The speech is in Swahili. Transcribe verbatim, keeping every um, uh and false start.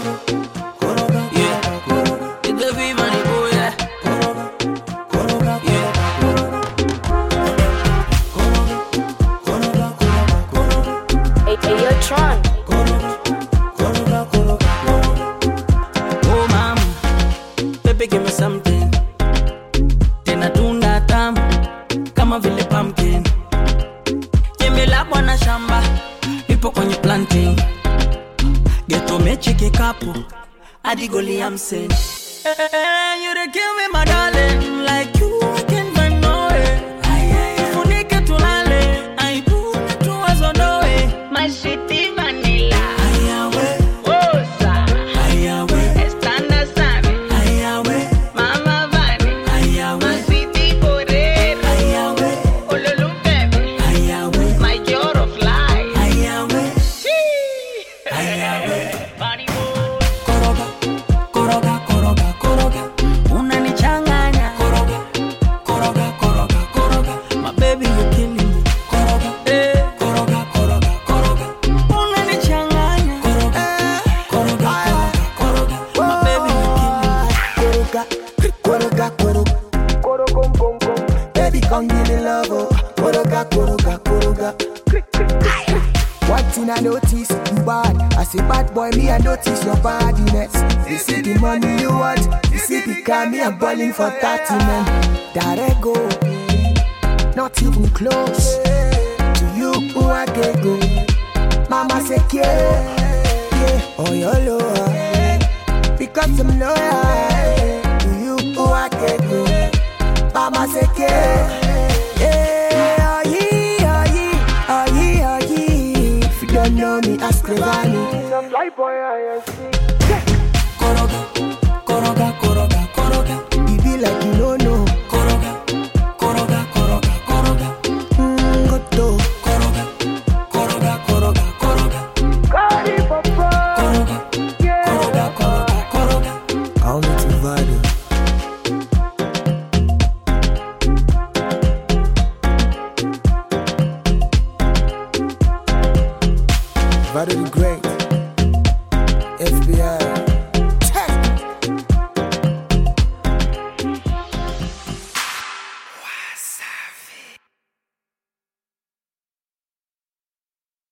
I'm saying, hey, you done kill me, my darling. Like you, I can't find no way. If you need to lale, I do it to us on the way. My sweetie vanilla. Ayawe, Rosa. Ayawe, Estanda Sami. Ayawe, Mama Vani. Ayawe, my sweetie Correa. Ayawe, Ololu baby. Ayawe, my joy of life. Ayawe, Chee. Ayawe, Bunny boy. Koroga, koroga, koroga, unanichanganya. Koroga, koroga, koroga, koroga, my baby you killing me. Koroga, eh, koroga, koroga, koroga, unanichanganya. Koroga, koroga, koroga, koroga, my baby you killing me. Koroga, koroga, koroga, koroga, bong bong, baby come give me love, oh. Koroga, koroga, koroga. One thing I notice, you bad. As a bad boy, me I notice your badiness. This is the money you want. This is the car, me I'm balling for thirty men. There I go, not even close to you, who I get go. Mama say yeah, yeah, oh your lower, because I'm loyal to you, who I get go. Mama say yeah, yeah, oh yeah, oh yeah, oh yeah, oh yeah. Don't know me, ask Clevani. Some light boy I see. Koroga, koroga, koroga, koroga. You be like you don't know. Koroga, koroga, koroga, koroga. Mmm, go to. Koroga, koroga, koroga, koroga. Cardi papa. Koroga, yeah. Koroga, koroga, koroga. I'll meet you Vado. Vado the Great.